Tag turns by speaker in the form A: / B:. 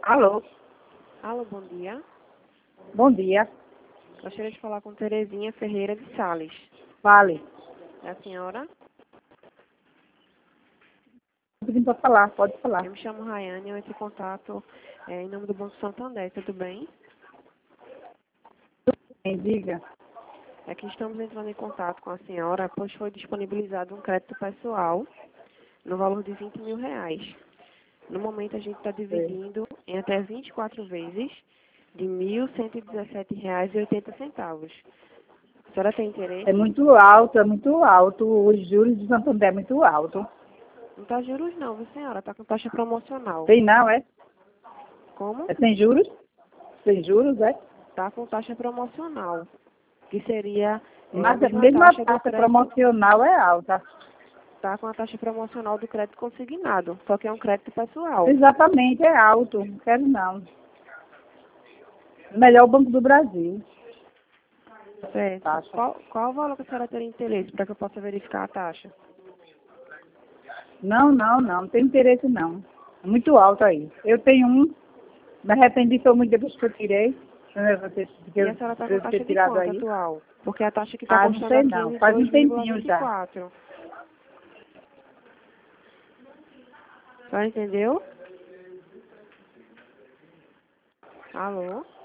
A: Alô,
B: Alô, bom dia.
A: bom dia.
B: Gostaria de falar com Terezinha Ferreira de Sales.
A: Fale.
B: É a senhora?
A: Tô pedindo para falar, pode falar.
B: Eu me chamo Rayane, eu entro em contato em nome do Banco Santander, tudo bem?
A: Quem diga?
B: É que estamos entrando em contato com a senhora, pois foi disponibilizado um crédito pessoal no valor de R$ 20.000. No momento, a gente está
A: É.
B: dividindo em até 24 vezes de R$ 1.117,80. A senhora tem
A: É
B: interesse?
A: muito alto, é muito alto. Os juros de Santander é muito alto.
B: Não está juros não, viu, senhora? Está com taxa promocional.
A: Tem não, é?
B: Como?
A: É sem juros? Sem juros, é?
B: Está com taxa promocional, que seria a
A: Mas
B: mesma
A: mesmo a
B: taxa do
A: taxa
B: crédito,
A: promocional é alta.
B: está com a taxa promocional do crédito consignado, só que é um crédito pessoal.
A: Exatamente, é alto. Não quero não. Melhor o Banco do Brasil.
B: Certo.
A: Taxa.
B: Qual o valor que a senhora teria interesse para que eu possa verificar a taxa?
A: Não, não, não. Não tem interesse não. É muito alto aí. Eu tenho um, me arrependi foi muito depois que eu tirei. Eu vou ter,
B: E a senhora está com
A: ter
B: taxa de
A: tirado
B: quanto
A: aí.
B: atual? Porque a taxa que está
A: Ah, não
B: constando
A: sei
B: aqui é
A: não.
B: de
A: Faz um tempinho já.
B: 2,24. A senhora entendeu? Alô?